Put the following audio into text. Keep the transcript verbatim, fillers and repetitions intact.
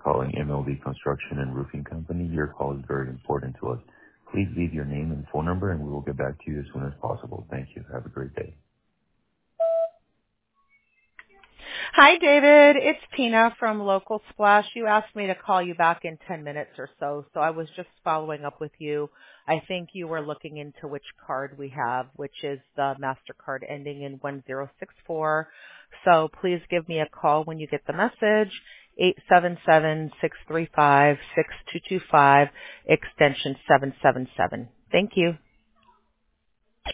calling M L B Construction and Roofing Company. Your call is very important to us. Please leave your name and phone number, and we will get back to you as soon as possible. Thank you. Have a great day. Hi, David. It's Tina from Local Splash. You asked me to call you back in ten minutes or so, so I was just following up with you. I think you were looking into which card we have, which is the MasterCard ending in one zero six four. So please give me a call when you get the message, eight seven seven, six three five, six two two five, extension seven seven seven. Thank you.